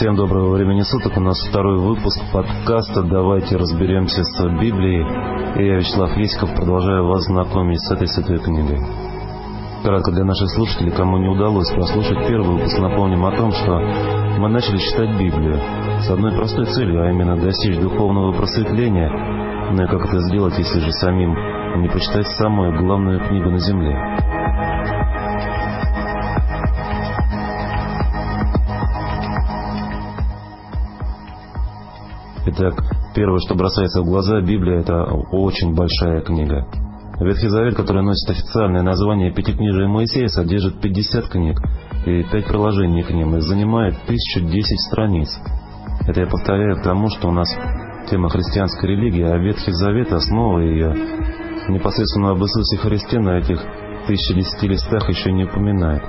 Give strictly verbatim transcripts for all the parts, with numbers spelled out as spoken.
Всем доброго времени суток. У нас второй выпуск подкаста «Давайте разберемся с Библией». И я, Вячеслав Есиков, продолжаю вас знакомить с этой святой книгой. Кратко для наших слушателей, кому не удалось прослушать первый выпуск, напомним о том, что мы начали читать Библию с одной простой целью, а именно достичь духовного просветления. Ну и как это сделать, если же самим не прочитать самую главную книгу на земле? Итак, первое, что бросается в глаза, Библия — это очень большая книга. Ветхий Завет, который носит официальное название Пятикнижие Моисея, содержит пятьдесят книг и пять приложений к ним и занимает тысячу десять страниц. Это я повторяю к тому, что у нас тема христианской религии, а Ветхий Завет, основа ее, непосредственно об Иисусе Христе на этих тысяча десяти листах еще не упоминает.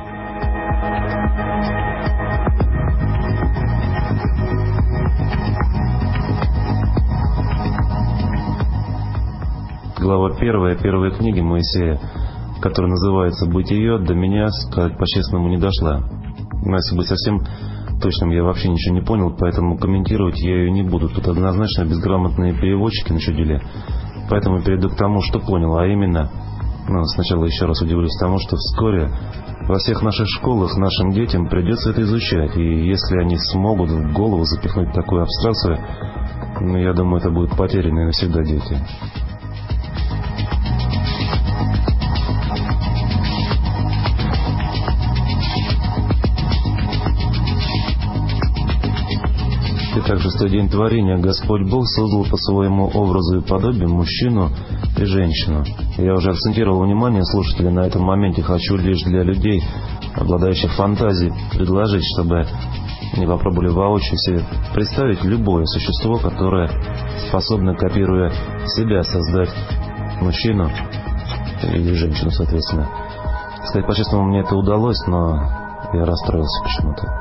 Глава первая первой книги Моисея, которая называется «Бытие», до меня, сказать по-честному, не дошла. Но если быть совсем точным, я вообще ничего не понял, поэтому комментировать я ее не буду. Тут однозначно безграмотные переводчики начудили. Поэтому перейду к тому, что понял, а именно, ну, сначала еще раз удивлюсь тому, что вскоре во всех наших школах нашим детям придется это изучать. И если они смогут в голову запихнуть такую абстракцию, ну, я думаю, это будут потерянные навсегда дети. Итак, шестой день творения Господь Бог создал по своему образу и подобию мужчину и женщину. Я уже акцентировал внимание слушателей на этом моменте. Хочу лишь для людей, обладающих фантазией, предложить, чтобы они попробовали воочию себе представить любое существо, которое способно, копируя себя, создать мужчину или женщину, соответственно. Сказать по-честному, мне это удалось, но я расстроился почему-то.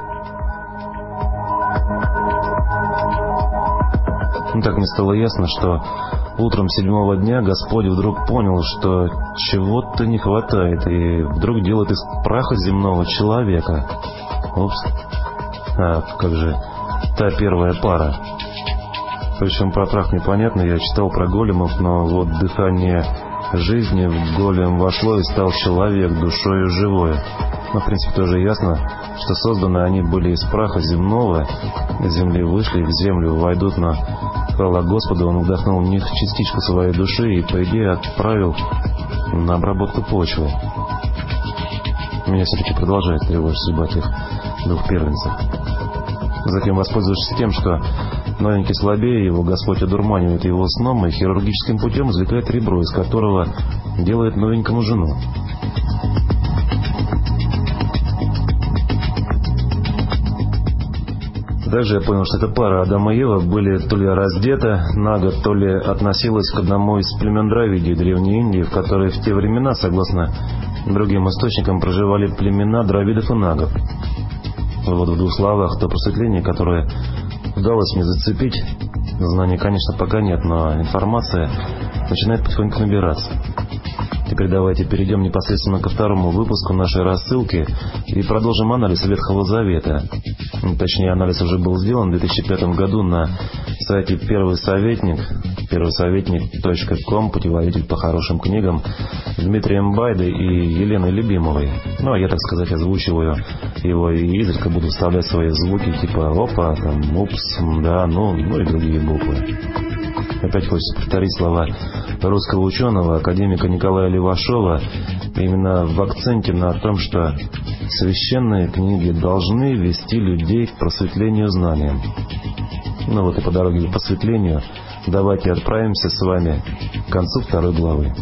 Ну, так мне стало ясно, что утром седьмого дня Господь вдруг понял, что чего-то не хватает, и вдруг делает из праха земного человека. Упс. А, как же та первая пара. Причем про прах непонятно, я читал про големов, но вот дыхание жизни в голем вошло и стал человек душою живой. Но, в принципе, тоже ясно, что созданы они были из праха земного, из земли вышли, в землю войдут, но хвала Господу, Он вдохнул в них частичку своей души и, по идее, отправил на обработку почвы. Меня все-таки продолжает тревожить судьба этих двух первенцев. Затем, воспользовавшись тем, что новенький слабее его, Господь одурманивает его сном и хирургическим путем извлекает ребро, из которого делает новенькому жену. Также я понял, что эта пара Адам и Ева были то ли раздеты наго, то ли относилась к одному из племен Дравидии Древней Индии, в которой в те времена, согласно другим источникам, проживали племена дравидов и нагов. Вот в двух словах то просветление, которое удалось мне зацепить. Знаний, конечно, пока нет, но информация начинает потихоньку набираться. Теперь давайте перейдем непосредственно ко второму выпуску нашей рассылки и продолжим анализ Ветхого Завета. Точнее, анализ уже был сделан в две тысячи пятом году на сайте Первый Советник, первый советник точка ком, путеводитель по хорошим книгам, Дмитрием Байдой и Еленой Любимовой. Ну, а я, так сказать, озвучиваю его и изредка буду вставлять свои звуки типа «опа», там, «упс», «да», ну, ну и другие буквы. Опять хочется повторить слова русского ученого, академика Николая Левашова, именно в акценте на том, что священные книги должны вести людей к просветлению знаниям. Ну вот и по дороге к просветлению давайте отправимся с вами к концу второй главы.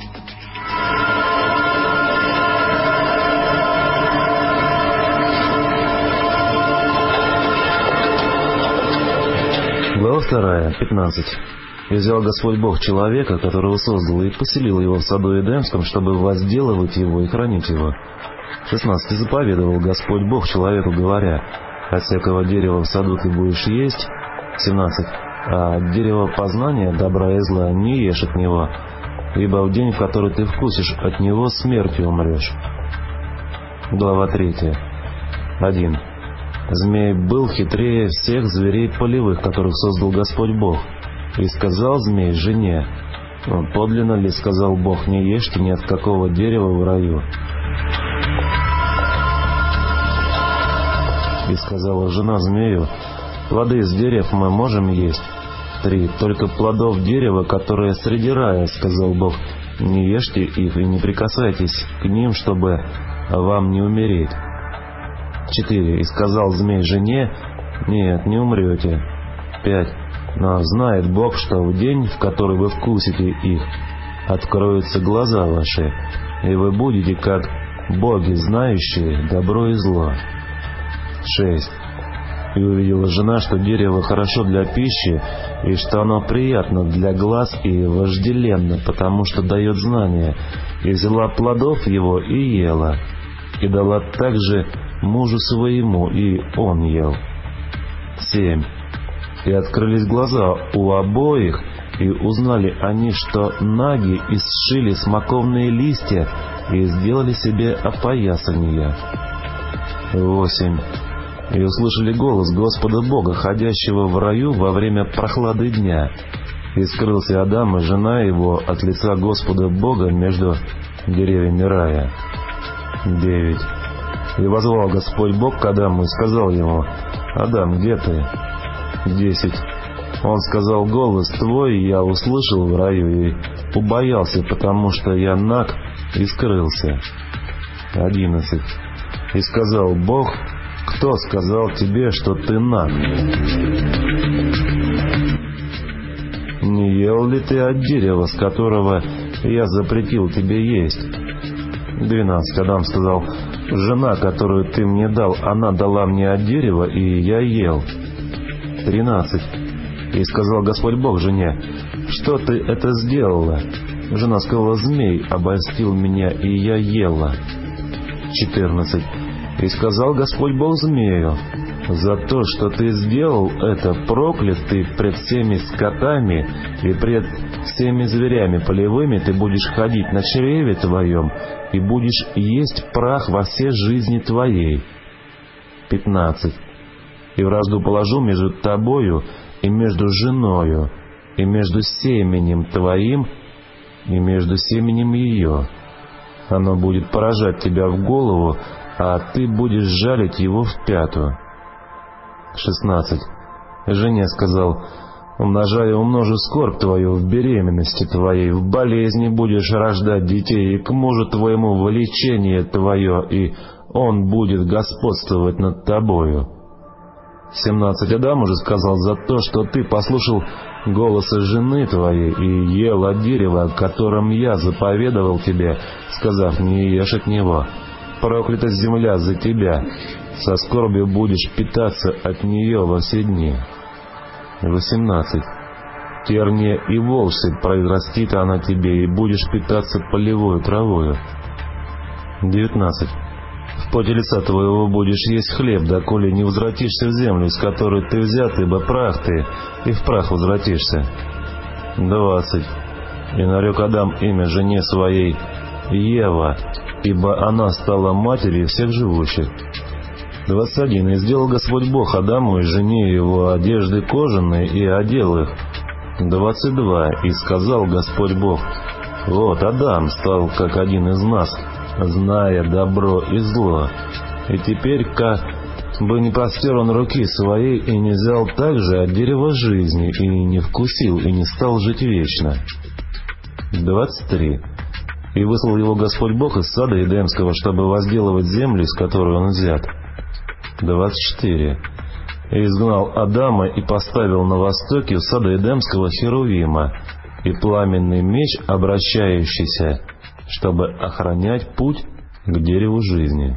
Глава вторая, пятнадцать. «И взял Господь Бог человека, которого создал, и поселил его в саду Эдемском, чтобы возделывать его и хранить его. шестнадцать. И заповедовал Господь Бог человеку, говоря: от всякого дерева в саду ты будешь есть. семнадцать. А от дерева познания добра и зла не ешь от него, ибо в день, в который ты вкусишь от него, смертью умрешь». Глава третья. один. Змей был хитрее всех зверей полевых, которых создал Господь Бог. И сказал змей жене: «Подлинно ли, сказал Бог, не ешьте ни от какого дерева в раю?» И сказала жена змею: «Плоды из дерев мы можем есть». Три. «Только плодов дерева, которое среди рая, сказал Бог, не ешьте их и не прикасайтесь к ним, чтобы вам не умереть». Четыре. «И сказал змей жене: нет, не умрете». Пять. «Но знает Бог, что в день, в который вы вкусите их, откроются глаза ваши, и вы будете как боги, знающие добро и зло». Шесть. «И увидела жена, что дерево хорошо для пищи, и что оно приятно для глаз и вожделенно, потому что дает знания, и взяла плодов его и ела, и дала также мужу своему, и он ел». Семь. «И открылись глаза у обоих, и узнали они, что наги, и сшили смоковные листья, и сделали себе опоясания». Восемь. «И услышали голос Господа Бога, ходящего в раю во время прохлады дня. И скрылся Адам и жена его от лица Господа Бога между деревьями рая». Девять. «И возвал Господь Бог к Адаму и сказал ему: Адам, где ты?» Десять. «Он сказал: голос твой я услышал в раю и убоялся, потому что я наг и скрылся». Одиннадцать. «И сказал Бог: кто сказал тебе, что ты наг? Не ел ли ты от дерева, с которого я запретил тебе есть?» Двенадцать. Адам сказал: жена, которую ты мне дал, она дала мне от дерева, и я ел. Тринадцать. И сказал Господь Бог жене: что ты это сделала? Жена сказала: змей обольстил меня, и я ела. Четырнадцать. И сказал Господь Бог змею: за то, что ты сделал это, проклят ты пред всеми скотами и пред всеми зверями полевыми, ты будешь ходить на чреве твоем и будешь есть прах во все жизни твоей. Пятнадцать. И вражду положу между тобою и между женою, и между семенем твоим и между семенем ее. Оно будет поражать тебя в голову, а ты будешь жалить его в пятую. Шестнадцать. Жене сказал: умножая умножу скорбь твою в беременности твоей, в болезни будешь рождать детей, и к мужу твоему влечение твое, и он будет господствовать над тобою. Семнадцать. Адам уже сказал: за то, что ты послушал голоса жены твоей и ел от дерева, о котором я заповедовал тебе, сказав: не ешь от него. Проклята земля за тебя, со скорбью будешь питаться от нее во все дни. Восемнадцать. Терния и волосы произрастит она тебе, и будешь питаться полевой травою. Девятнадцать. В поте лица твоего будешь есть хлеб, доколе не возвратишься в землю, из которой ты взят, ибо прах ты, и в прах возвратишься. Двадцать. И нарек Адам имя жене своей Ева, ибо она стала матерью всех живущих. Двадцать один. И сделал Господь Бог Адаму и жене его одежды кожаные, и одел их. Двадцать два. И сказал Господь Бог: вот Адам стал как один из нас, зная добро и зло. И теперь, как бы не простер он руки своей, и не взял также от дерева жизни, и не вкусил, и не стал жить вечно. Двадцать три. И выслал его Господь Бог из сада Эдемского, чтобы возделывать землю, из которой он взят. Двадцать четыре. И изгнал Адама и поставил на востоке у сада Эдемского Херувима и пламенный меч, обращающийся, чтобы охранять путь к дереву жизни.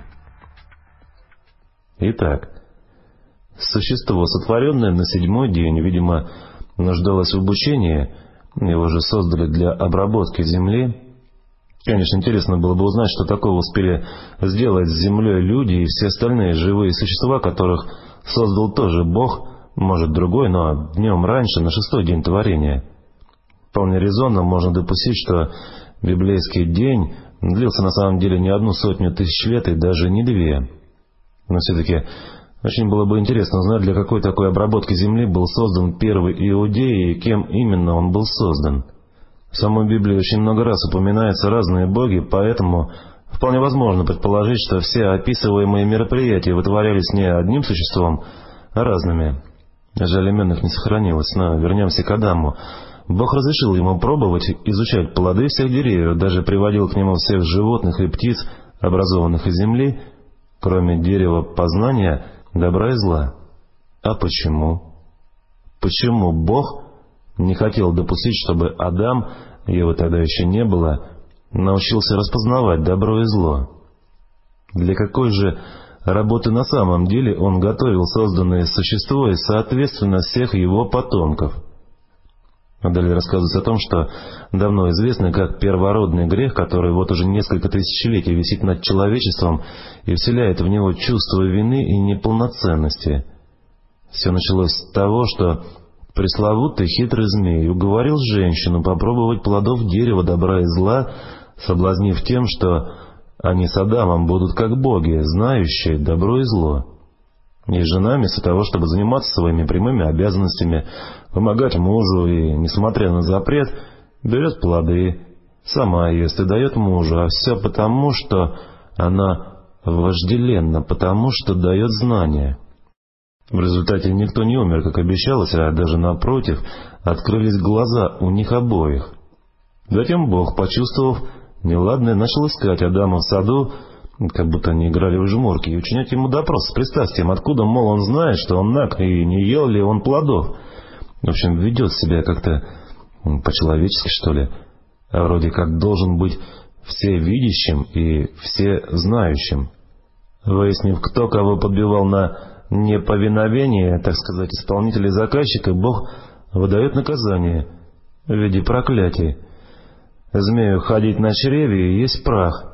Итак, существо, сотворенное на седьмой день, видимо, нуждалось в обучении, его же создали для обработки земли. Конечно, интересно было бы узнать, что такого успели сделать с землей люди и все остальные живые существа, которых создал тоже Бог, может другой, но днем раньше, на шестой день творения. Вполне резонно можно допустить, что библейский день длился на самом деле не одну сотню тысяч лет и даже не две. Но все-таки Очень было бы интересно узнать, для какой такой обработки земли был создан первый Иудей и кем именно он был создан. В самой Библии очень много раз упоминаются разные боги, поэтому вполне возможно предположить, что все описываемые мероприятия вытворялись не одним существом, а разными. Жаль, именных не сохранилось, но вернемся к Адаму. Бог разрешил ему пробовать изучать плоды всех деревьев, даже приводил к нему всех животных и птиц, образованных из земли, кроме дерева познания добра и зла. А почему? Почему Бог не хотел допустить, чтобы Адам, его тогда еще не было, научился распознавать добро и зло? Для какой же работы на самом деле он готовил созданное существо и, соответственно, всех его потомков? Далее рассказывается о том, что давно известно как первородный грех, который вот уже несколько тысячелетий висит над человечеством и вселяет в него чувство вины и неполноценности. Все началось с того, что пресловутый хитрый змей уговорил женщину попробовать плодов дерева добра и зла, соблазнив тем, что они с Адамом будут как боги, знающие добро и зло. И жена, вместо того, чтобы заниматься своими прямыми обязанностями, помогать мужу и, несмотря на запрет, берет плоды, сама ест и дает мужу, а все потому, что она вожделенна, потому что дает знания. В результате никто не умер, как обещалось, а даже напротив, открылись глаза у них обоих. Затем Бог, почувствовав неладное, начал искать Адама в саду, как будто они играли в жмурки, и учинять ему допрос с пристрастием, откуда, мол, он знает, что он наг, и не ел ли он плодов. В общем, ведет себя как-то по-человечески, что ли, а вроде как должен быть всевидящим и всезнающим. Выяснив, кто кого подбивал на неповиновение, так сказать, исполнителя и заказчика, Бог выдает наказание в виде проклятий. Змею ходить на чреве и есть прах.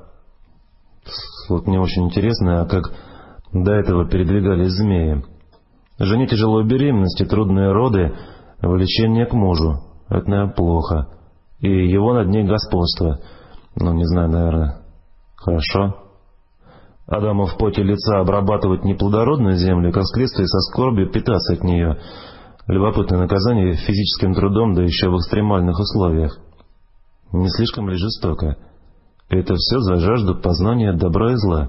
Вот мне очень интересно, а как до этого передвигались змеи. Жене тяжелой беременности, трудные роды, влечение к мужу. Это, наверное, плохо. И его над ней господство. Ну, не знаю, наверное, хорошо. Адаму в поте лица обрабатывать неплодородную землю, как следствие со скорбью питаться от нее. Любопытное наказание физическим трудом, да еще в экстремальных условиях. Не слишком ли жестоко? Это все за жажду познания добра и зла.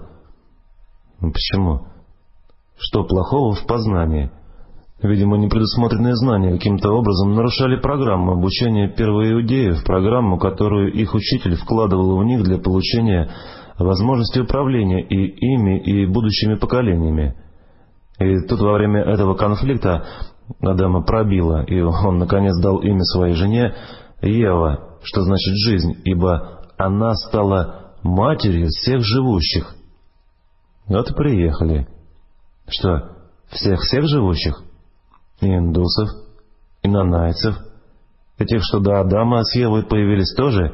Почему? Что плохого в познании? Видимо, непредусмотренные знания каким-то образом нарушали программу обучения первоиудеев, программу, которую их учитель вкладывал в них для получения возможности управления и ими, и будущими поколениями. И тут во время этого конфликта Адама пробило, и он наконец дал имя своей жене Ева, что значит «жизнь», ибо она стала матерью всех живущих. Вот и приехали. Что, всех-всех живущих? И индусов, и нанайцев, и тех, что до Адама с Евой появились, тоже?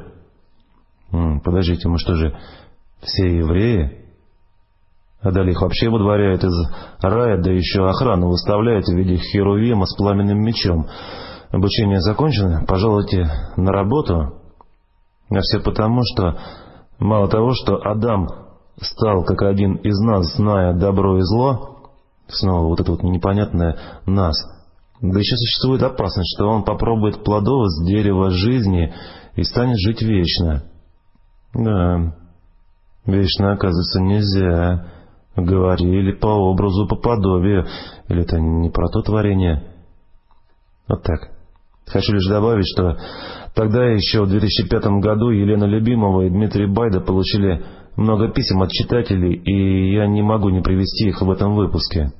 М, подождите, мы что же, все евреи? А далее их вообще выдворяют из рая, да еще охрану выставляют в виде херувима с пламенным мечом. Обучение закончено, пожалуйте на работу. А все потому, что мало того, что Адам стал как один из нас, зная добро и зло, снова вот это вот непонятное «нас», да еще существует опасность, что он попробует плодов с дерева жизни и станет жить вечно. Да, вечно, оказывается, нельзя. Говорили по образу, по подобию. Или это не про то творение? Вот так. Хочу лишь добавить, что тогда еще в две тысячи пятом году Елена Любимова и Дмитрий Байда получили много писем от читателей, и я не могу не привести их в этом выпуске.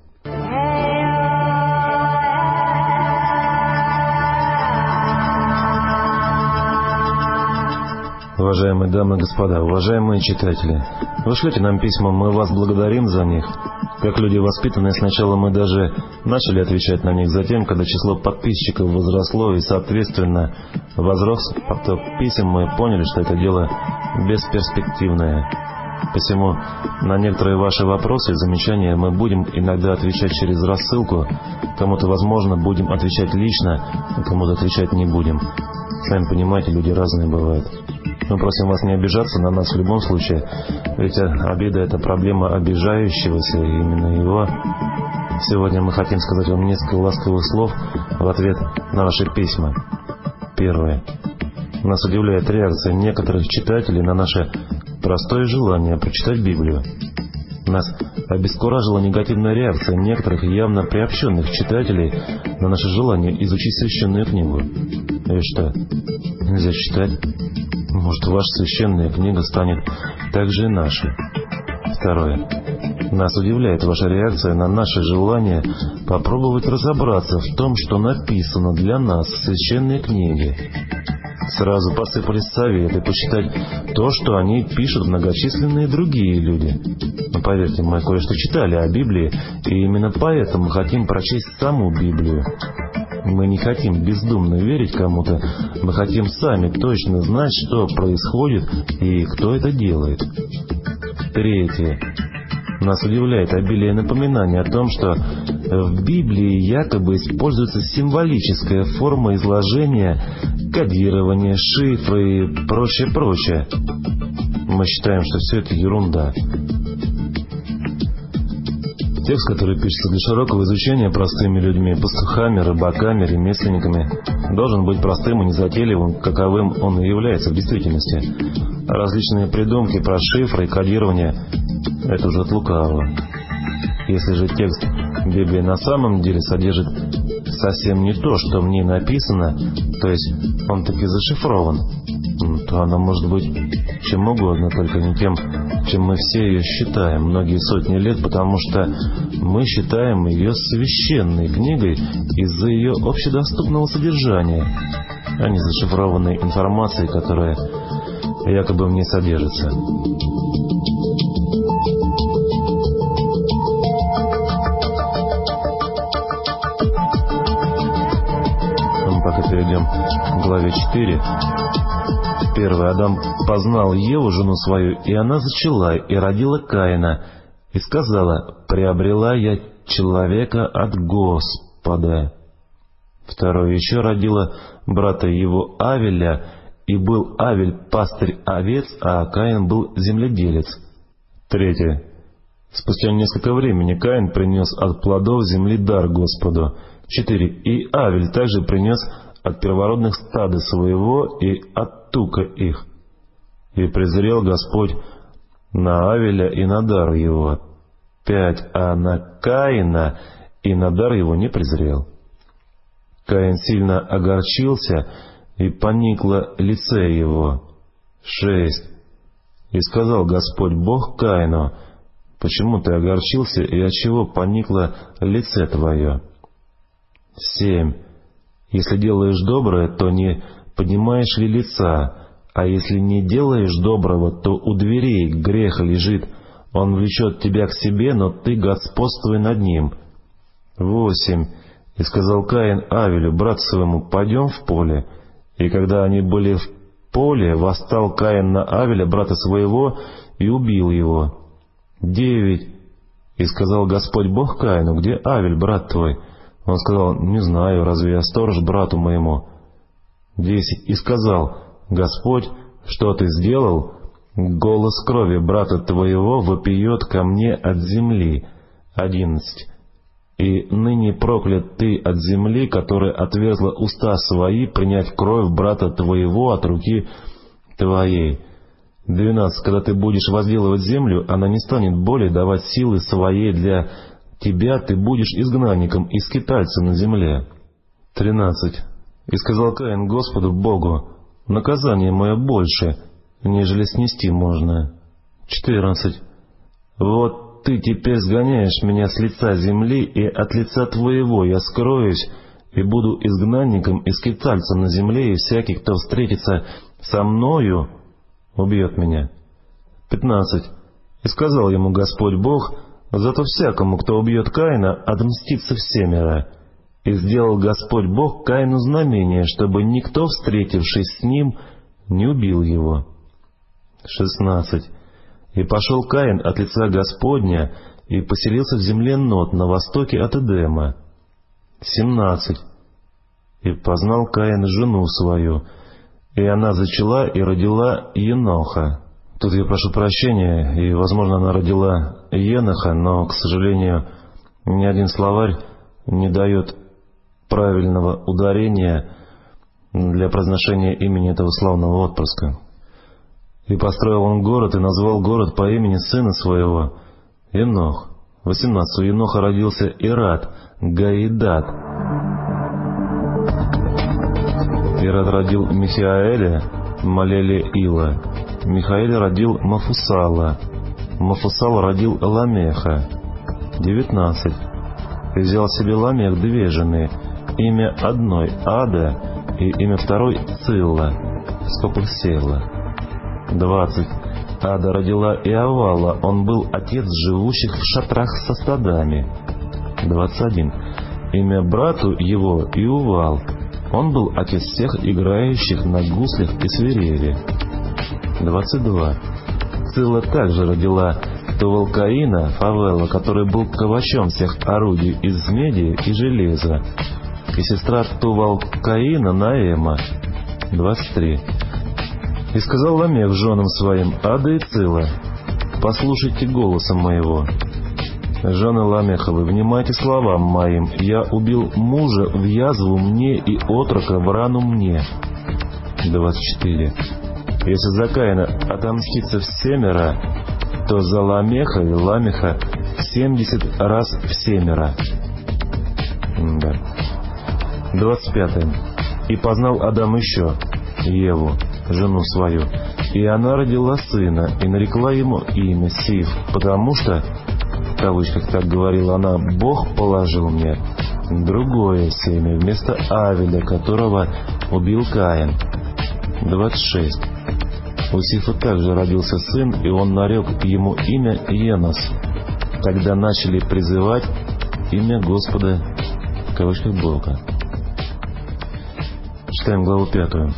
Уважаемые дамы и господа, уважаемые читатели, вы шлете нам письма, мы вас благодарим за них. Как люди воспитанные, сначала мы даже начали отвечать на них, затем, когда число подписчиков возросло и, соответственно, возрос поток писем, мы поняли, что это дело бесперспективное. Посему на некоторые ваши вопросы и замечания мы будем иногда отвечать через рассылку, кому-то, возможно, будем отвечать лично, а кому-то отвечать не будем. Сами понимаете, люди разные бывают. Мы просим вас не обижаться на нас в любом случае, ведь обида — это проблема обижающегося, и именно его Сегодня мы хотим сказать вам несколько ласковых слов в ответ на ваши письма. Первое. Нас удивляет реакция некоторых читателей на наше простое желание прочитать Библию. Нас обескуражила негативная реакция некоторых явно приобщенных читателей на наше желание изучить священную книгу. И что, нельзя читать? Может, ваша священная книга станет также и нашей? Второе. Нас удивляет ваша реакция на наше желание попробовать разобраться в том, что написано для нас в священной книге. Сразу посыпались советы почитать то, что они пишут многочисленные другие люди. Но поверьте, мы кое-что читали о Библии, и именно поэтому мы хотим прочесть саму Библию. Мы не хотим бездумно верить кому-то, мы хотим сами точно знать, что происходит и кто это делает. Третье. Нас удивляет обилие напоминаний о том, что в Библии якобы используется символическая форма изложения, кодирование, шифры и прочее-прочее. Мы считаем, что все это ерунда. Текст, который пишется для широкого изучения простыми людьми, пастухами, рыбаками, ремесленниками, должен быть простым и незатейливым, каковым он и является в действительности. Различные придумки про шифры и кодирование – это уже от лукавого. Если же текст Библии на самом деле содержит совсем не то, что в ней написано, то есть он таки зашифрован, то она может быть чем угодно, только не тем, чем мы все ее считаем многие сотни лет, потому что мы считаем ее священной книгой из-за ее общедоступного содержания, а не зашифрованной информацией, которая якобы в ней содержится. Пока перейдем к главе четыре. Первый. Адам познал Еву, жену свою, и она зачала, и родила Каина, и сказала: «Приобрела я человека от Господа». Второй. Еще родила брата его Авеля, и был Авель пастырь овец, а Каин был земледелец. Третье. Спустя несколько времени Каин принес от плодов земли дар Господу. Четыре. И Авель также принес от первородных стада своего и от тука их. И презрел Господь на Авеля и на дар его. Пять. А на Каина и на дар его не презрел. Каин сильно огорчился, и поникло лице его. Шесть. И сказал Господь Бог Каину: «Почему ты огорчился, и отчего поникло лице твое?» Семь. Если делаешь доброе, то не поднимаешь ли лица, а если не делаешь доброго, то у дверей грех лежит, он влечет тебя к себе, но ты господствуй над ним. Восемь. И сказал Каин Авелю, брату своему: «Пойдем в поле». И когда они были в поле, восстал Каин на Авеля, брата своего, и убил его. Девять. И сказал Господь Бог Каину: «Где Авель, брат твой?» Он сказал: «Не знаю, разве я сторож брату моему?» Десять. И сказал Господь: «Что ты сделал? Голос крови брата твоего вопиет ко мне от земли». Одиннадцать. И ныне проклят ты от земли, которая отверзла уста свои принять кровь брата твоего от руки твоей. Двенадцать. Когда ты будешь возделывать землю, она не станет более давать силы своей для тебя, ты будешь изгнанником и скитальцем на земле. Тринадцать. И сказал Каин Господу Богу: «Наказание мое больше, нежели снести можно». Четырнадцать. Вот ты теперь сгоняешь меня с лица земли, и от лица твоего я скроюсь, и буду изгнанником и скитальцем на земле, и всякий, кто встретится со мною, убьет меня. Пятнадцать. И сказал ему Господь Бог: «Зато всякому, кто убьет Каина, отмстится всемеро». И сделал Господь Бог Каину знамение, чтобы никто, встретившись с ним, не убил его. Шестнадцать. И пошел Каин от лица Господня, и поселился в земле Нод на востоке от Эдема. Семнадцать. И познал Каин жену свою, и она зачала и родила Еноха. Тут я прошу прощения, и, возможно, она родила Еноха, но, к сожалению, Ни один словарь не дает правильного ударения для произношения имени этого славного отпрыска. И построил он город, и назвал город по имени сына своего Енох. восемнадцать. У Еноха родился Ирад, Гаидат. Ирад родил Михаэля, Малеле-Ила. Михаэль родил Мафусала. Мафусал родил Ламеха. девятнадцать. И взял себе Ламех две жены, имя одной Ада и имя второй Цилла, в скобках Сейла. двадцать. Ада родила Иовала, он был отец живущих в шатрах со стадами. двадцать один. Имя брату его Иувал, он был отец всех играющих на гуслях и свирели. двадцать два. Цилла также родила Тувалкаина, Фавела, который был ковачом всех орудий из меди и железа, и сестра Тувалкаина Наэма. двадцать три. И сказал Ламех женам своим: Ада и Цилла, послушайте голоса моего. Жены Ламеховы, внимайте словам моим. Я убил мужа в язву мне и отрока в рану мне. двадцать четыре. Если за Каина отомстится в семеро, то за Ламеха и Ламеха семьдесят раз в семеро. Да. двадцать пятое. И познал Адам еще Еву, жену свою, и она родила сына, и нарекла ему имя Сиф, потому что, в кавычках так говорила она, Бог положил мне другое семя вместо Авеля, которого убил Каин. двадцать шесть. У Сифа также родился сын, и он нарек ему имя Енос. Тогда начали призывать имя Господа, в кавычках Бога. Читаем главу пятую.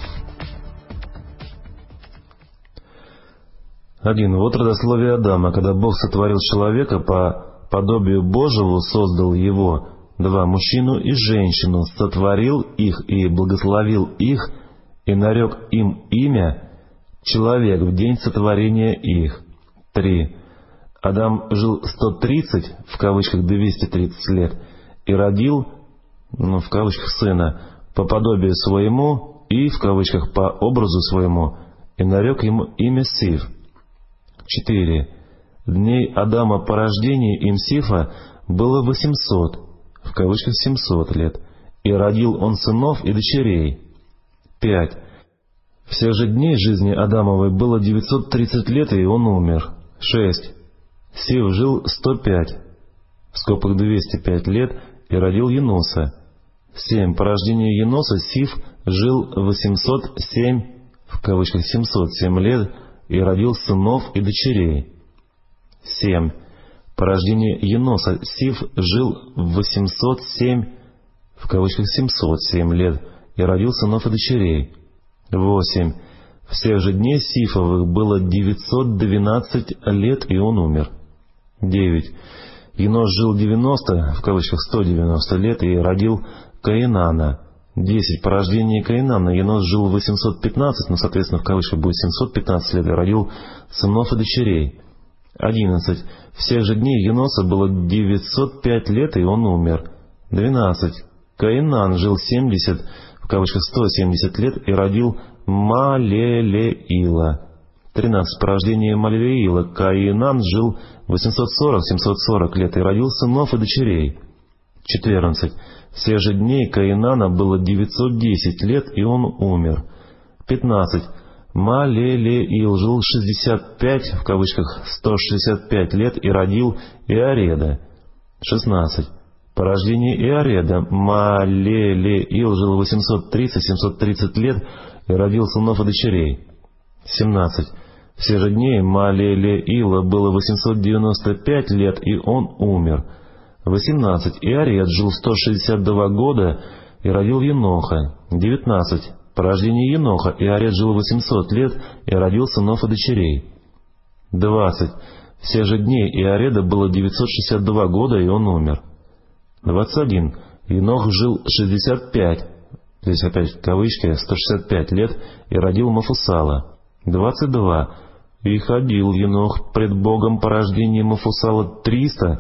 Один. Вот родословие Адама. Когда Бог сотворил человека, по подобию Божьему создал его. Два. Мужчину и женщину сотворил их и благословил их, и нарек им имя человек в день сотворения их. Три. Адам жил сто тридцать, в кавычках двести тридцать лет, и родил, ну, в кавычках, сына, по подобию своему и, в кавычках, по образу своему, и нарек ему имя Сиф. Четыре. Дней Адама по рождении им Сифа было восемьсот, в кавычках семьсот лет, и родил он сынов и дочерей. Пять. Всех же дней жизни Адамовой было девятьсот тридцать лет, и он умер. Шесть. Сиф жил сто пять, в скобках двести пять лет, и родил Еноса. Семь. По рождению Еноса Сиф жил восемьсот семь, в кавычках семьсот семь лет, и родил сынов и дочерей. Семь. По рождению Еноса Сиф жил восемьсот семь, в кавычках семьсот семь лет, и родил сынов и дочерей. Восемь. Всех же дней Сифовых было девятьсот двенадцать лет, и он умер. Девять. Енос жил девяносто, в кавычках сто девяносто лет, и родил Каинана. Десять. По рождении Каинана Енос жил восемьсот пятнадцать, но, соответственно, в кавычках будет семьсот пятнадцать лет, и родил сынов и дочерей. Одиннадцать. Всех же дней Еноса было девятьсот пять лет, и он умер. Двенадцать. Каинан жил семьдесят, в кавычках сто семьдесят лет, и родил Малелеила. Тринадцать. По рождению Малелеила Каинан жил восемьсот сорок - семьсот сорок лет, и родил сынов и дочерей. Четырнадцать. Всех же дней Каинана было девятьсот десять лет, и он умер. Пятнадцать. Малелеил жил шестьдесят пять, в кавычках сто шестьдесят пять лет, и родил Иареда. Шестнадцать. По рождению Иареда Малелеил жил восемьсот тридцать - семьсот тридцать лет, и родил сынов и дочерей. Семнадцать. Все же дней Малелеила было восемьсот девяносто пять лет, и он умер. Восемнадцать. Иаред жил сто шестьдесят два года и родил Еноха. Девятнадцать. По рождению Еноха Иаред жил восемьсот лет и родил сынов и дочерей. Двадцать. Все же дней Иареда было девятьсот шестьдесят два года, и он умер. Двадцать один. Енох жил шестьдесят пять, здесь опять кавычки, сто шестьдесят пять лет, и родил Мафусала. Двадцать два. И ходил Енох пред Богом по рождению Мафусала триста,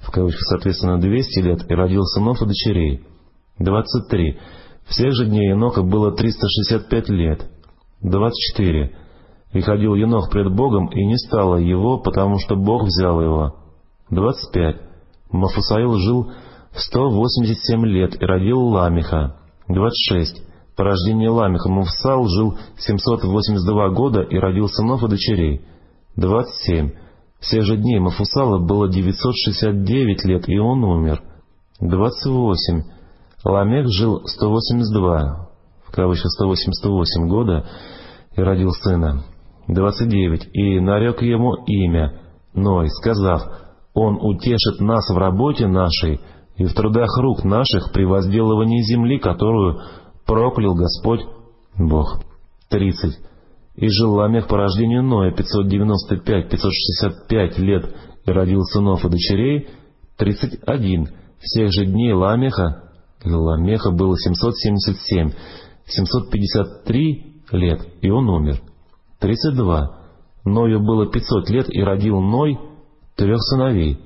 в кавычках, соответственно, двести лет, и родил сынов и дочерей. двадцать три. Всех же дней Еноха было триста шестьдесят пять лет. двадцать четыре. И ходил Енох пред Богом, и не стало его, потому что Бог взял его. двадцать пять. Мафусаил жил сто восемьдесят семь лет и родил Ламеха. двадцать шесть. По рождении Ламеха Мафусаил жил семьсот восемьдесят два года и родил сынов и дочерей. двадцать семь. Всех же дней Мафусала было девятьсот шестьдесят девять лет, и он умер. двадцать восемь. Ламех жил сто восемьдесят два, в кавычках сто восемьдесят восемь года, и родил сына. двадцать девять. И нарек ему имя Ной, сказав: «Он утешит нас в работе нашей и в трудах рук наших при возделывании земли, которую проклял Господь Бог». тридцать. И жил Ламех по рождению Ноя пятьсот девяносто пять — пятьсот шестьдесят пять лет и родил сынов и дочерей. тридцать один. Всех же дней Ламеха, Ламеха было семьсот семьдесят семь, семьсот пятьдесят три лет, и он умер. тридцать два. Ною было пятьсот лет, и родил Ной трех сыновей: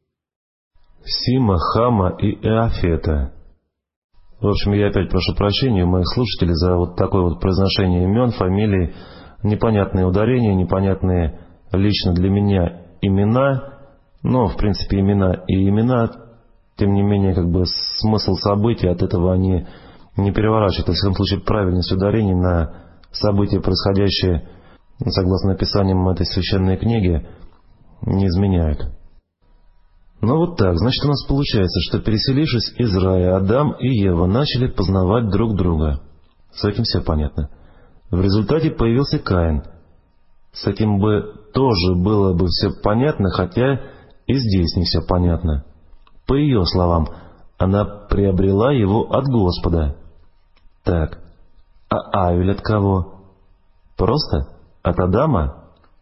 Сима, Хама и Иафета. В общем, я опять прошу прощения у моих слушателей за вот такое вот произношение имен, фамилий, непонятные ударения, непонятные лично для меня имена, но, в принципе, имена и имена, тем не менее, как бы смысл событий от этого они не переворачивают, во всяком случае, правильность ударений на события, происходящие, согласно описаниям этой священной книги, не изменяют. Ну вот так, значит, у нас получается, что, переселившись из рая, Адам и Ева начали познавать друг друга. С этим все понятно. В результате появился Каин. С этим бы тоже было бы все понятно, хотя и здесь не все понятно. По ее словам, она приобрела его от Господа. Так, а Авель от кого? Просто от Адама?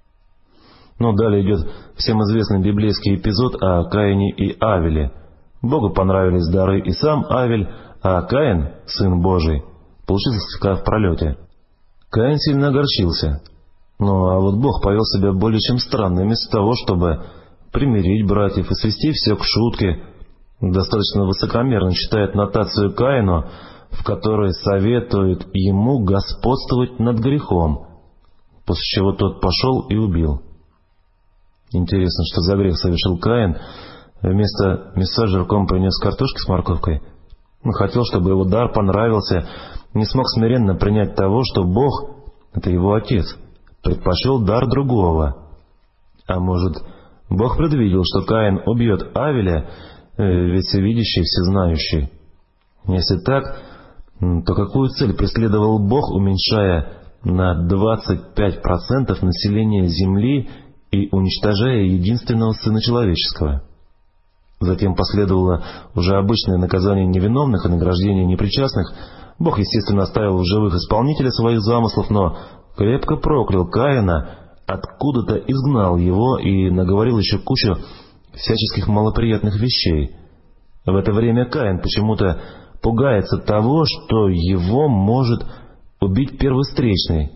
Ну, далее идет всем известный библейский эпизод о Каине и Авеле. Богу понравились дары и сам Авель, а Каин, сын Божий, получился слегка в пролете. Каин сильно огорчился. Ну, а вот Бог повел себя более чем странно, вместо того, чтобы примирить братьев и свести все к шутке, достаточно высокомерно читает нотацию Каину, в которой советует ему господствовать над грехом, после чего тот пошел и убил. Интересно, что за грех совершил Каин. Вместо мяса жирком принес картошки с морковкой. Он хотел, чтобы его дар понравился, не смог смиренно принять того, что Бог, это его отец, предпочел дар другого. А может, Бог предвидел, что Каин убьет Авеля, ведь всевидящий, всезнающий. Если так, то какую цель преследовал Бог, уменьшая на двадцать пять процентов населения Земли и уничтожая единственного Сына Человеческого? Затем последовало уже обычное наказание невиновных и награждение непричастных. Бог, естественно, оставил в живых исполнителя своих замыслов, но крепко проклял Каина, откуда-то изгнал его и наговорил еще кучу всяческих малоприятных вещей. В это время Каин почему-то пугается того, что его может убить первый встречный.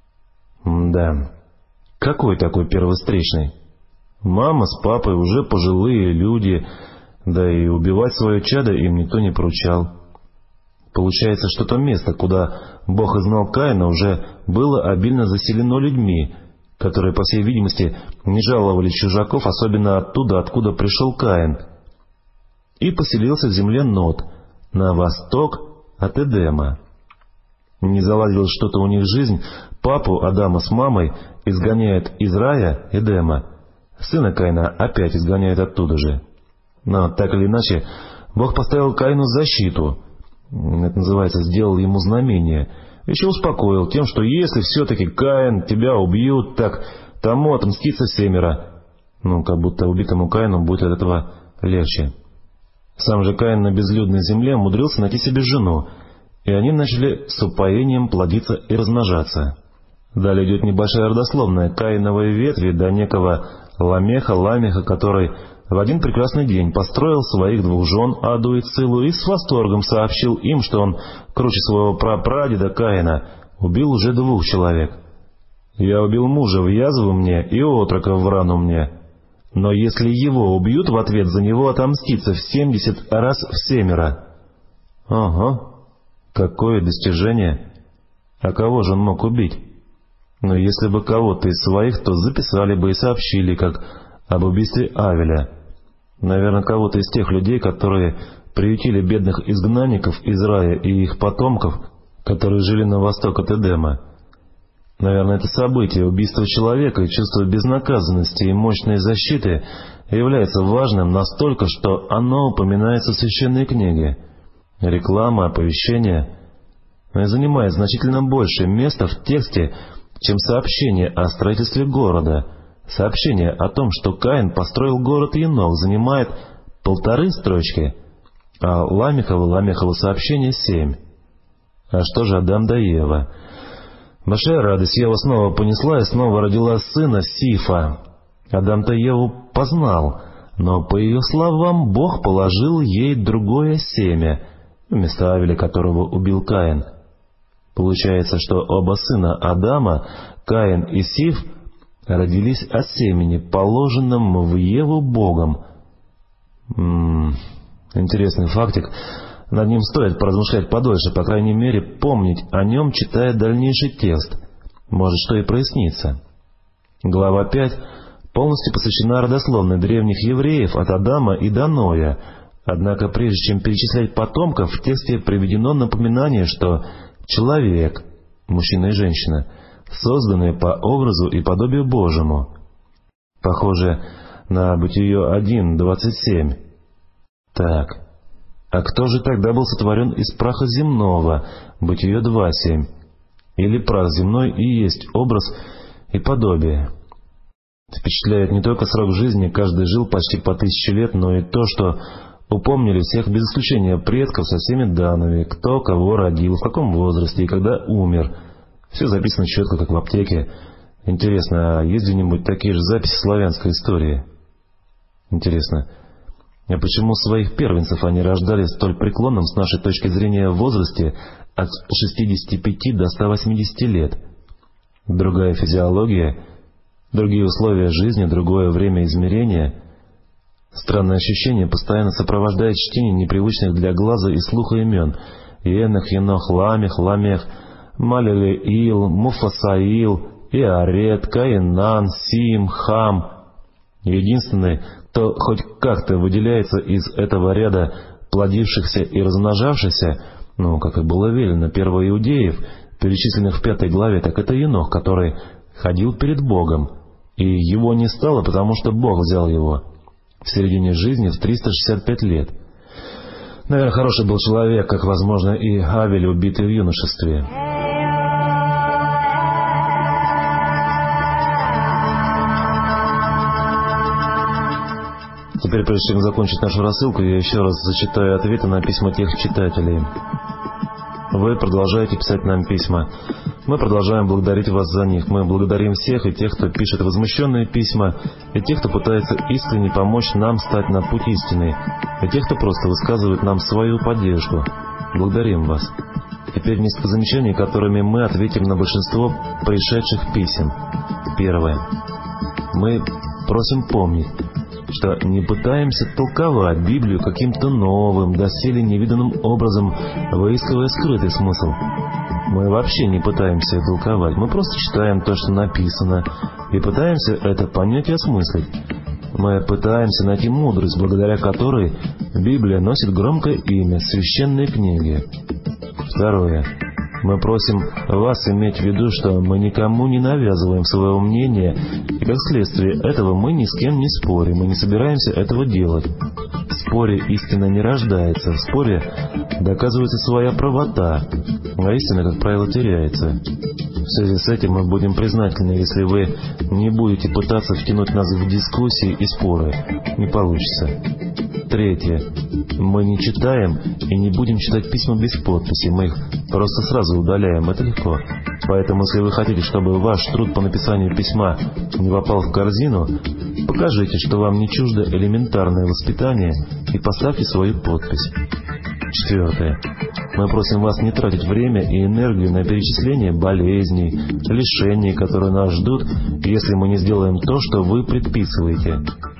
Да, какой такой первый встречный? Мама с папой уже пожилые люди, да и убивать свое чадо им никто не поручал. Получается, что то место, куда Бог изгнал Каина, уже было обильно заселено людьми, которые, по всей видимости, не жаловали чужаков, особенно оттуда, откуда пришел Каин. И поселился в земле Нод, на восток от Эдема. Не заладилось что-то у них жизнь, папу Адама с мамой изгоняют из рая Эдема, сына Каина опять изгоняют оттуда же. Но так или иначе, Бог поставил Каину защиту, это называется, сделал ему знамение, еще успокоил тем, что если все-таки, Каин, тебя убьют, так тому отмстится семеро. Ну, как будто убитому Каину будет от этого легче. Сам же Каин на безлюдной земле умудрился найти себе жену, и они начали с упоением плодиться и размножаться. Далее идет небольшая родословная Каиновой ветви до некого Ламеха, Ламеха, который в один прекрасный день построил своих двух жен, Аду и Цилу, и с восторгом сообщил им, что он, круче своего прапрадеда Каина, убил уже двух человек. «Я убил мужа в язву мне и отрока в рану мне». Но если его убьют, в ответ за него отомстится в семьдесят раз в семеро. Ого, какое достижение! А кого же он мог убить? Но если бы кого-то из своих, то записали бы и сообщили, как об убийстве Авеля. Наверное, кого-то из тех людей, которые приютили бедных изгнанников из рая и их потомков, которые жили на восток от Эдема. Наверное, это событие, убийство человека и чувство безнаказанности и мощной защиты является важным настолько, что оно упоминается в Священной книге. Реклама, оповещение занимает значительно большее место в тексте, чем сообщение о строительстве города. Сообщение о том, что Каин построил город Енох, занимает полторы строчки, а Ламехово, Ламехово сообщение семь. А что же Адам да Ева? Большая радость, Ева снова понесла и снова родила сына Сифа. Адам-то Еву познал, но, по ее словам, Бог положил ей другое семя, вместо Авеля, которого убил Каин. Получается, что оба сына Адама, Каин и Сиф, родились от семени, положенном в Еву Богом. М-м, интересный фактик. Над ним стоит поразмышлять подольше, по крайней мере, помнить о нем, читая дальнейший текст. Может, что и прояснится. Глава пять полностью посвящена родословной древних евреев от Адама и до Ноя. Однако, прежде чем перечислять потомков, в тексте приведено напоминание, что человек, мужчина и женщина, созданные по образу и подобию Божьему. Похоже на Бытие один двадцать семь. Так, а кто же тогда был сотворен из праха земного? Бытие два семь. Или прах земной и есть образ и подобие? Впечатляет не только срок жизни, каждый жил почти по тысяче лет, но и то, что упомнили всех без исключения предков со всеми данными, кто кого родил, в каком возрасте и когда умер. Все записано четко, как в аптеке. Интересно, а есть где-нибудь такие же записи славянской истории? Интересно, а почему своих первенцев они рождали в столь преклонном с нашей точки зрения возрасте от шестидесяти пяти до ста восьмидесяти лет? Другая физиология, другие условия жизни, другое время измерения. Странное ощущение постоянно сопровождает чтение непривычных для глаза и слуха имен: Енох, Енох, Ламех, Ламех, Малелеил, Муфасаил, Иарет, Каинан, Сим, Хам. Единственный, кто хоть как-то выделяется из этого ряда плодившихся и размножавшихся, ну, как и было велено первоиудеев, перечисленных в пятой главе, так это Енох, который ходил перед Богом, и его не стало, потому что Бог взял его в середине жизни в триста шестьдесят пять лет. Наверное, хороший был человек, как, возможно, и Авель, убитый в юношестве. Теперь, прежде чем закончить нашу рассылку, я еще раз зачитаю ответы на письма тех читателей. Вы продолжаете писать нам письма. Мы продолжаем благодарить вас за них. Мы благодарим всех, и тех, кто пишет возмущенные письма, и тех, кто пытается искренне помочь нам стать на путь истины, и тех, кто просто высказывает нам свою поддержку. Благодарим вас. Теперь несколько замечаний, которыми мы ответим на большинство пришедших писем. Первое. Мы просим помнить, что не пытаемся толковать Библию каким-то новым, доселе невиданным образом, выискивая скрытый смысл. Мы вообще не пытаемся толковать, мы просто читаем то, что написано, и пытаемся это понять и осмыслить. Мы пытаемся найти мудрость, благодаря которой Библия носит громкое имя священной книги. Второе. Мы просим вас иметь в виду, что мы никому не навязываем своего мнения, и как следствие этого мы ни с кем не спорим, и не собираемся этого делать. В споре истина не рождается, в споре доказывается своя правота, а истина, как правило, теряется. В связи с этим мы будем признательны, если вы не будете пытаться втянуть нас в дискуссии и споры. Не получится. Третье. Мы не читаем и не будем читать письма без подписи, мы их просто сразу удаляем, это легко. Поэтому, если вы хотите, чтобы ваш труд по написанию письма не попал в корзину, покажите, что вам не чуждо элементарное воспитание, и поставьте свою подпись. Четвертое. Мы просим вас не тратить время и энергию на перечисление болезней, лишений, которые нас ждут, если мы не сделаем то, что вы предписываете.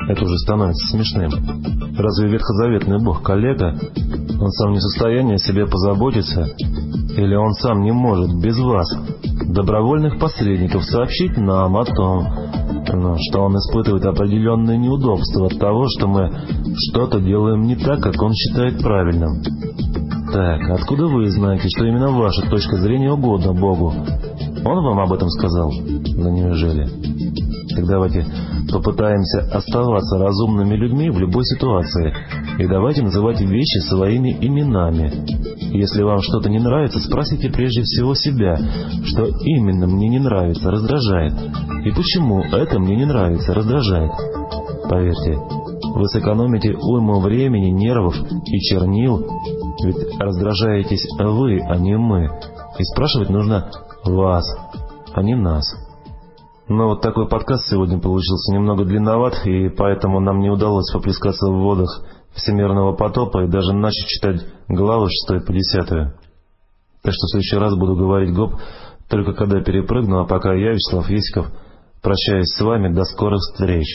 Это уже становится смешным. Разве ветхозаветный бог калека? Он сам не в состоянии о себе позаботиться? Или он сам не может без вас, добровольных посредников, сообщить нам о том, ну, что он испытывает определенные неудобства от того, что мы что-то делаем не так, как он считает правильным? Так, откуда вы знаете, что именно ваша точка зрения угодна Богу? Он вам об этом сказал? Да неужели? Так давайте попытаемся оставаться разумными людьми в любой ситуации. И давайте называть вещи своими именами. Если вам что-то не нравится, спросите прежде всего себя, что именно мне не нравится, раздражает. И почему это мне не нравится, раздражает. Поверьте, вы сэкономите уйму времени, нервов и чернил, ведь раздражаетесь вы, а не мы. И спрашивать нужно вас, а не нас. Но вот такой подкаст сегодня получился немного длинноват, и поэтому нам не удалось поплескаться в водах всемирного потопа и даже начать читать главы шестой по десятую. Так что в следующий раз буду говорить гоп только когда перепрыгну, а пока я, Вячеслав Есиков, прощаюсь с вами. До скорых встреч.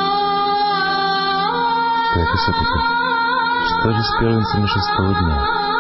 Так, и все-таки, что же с первенцами шестого дня?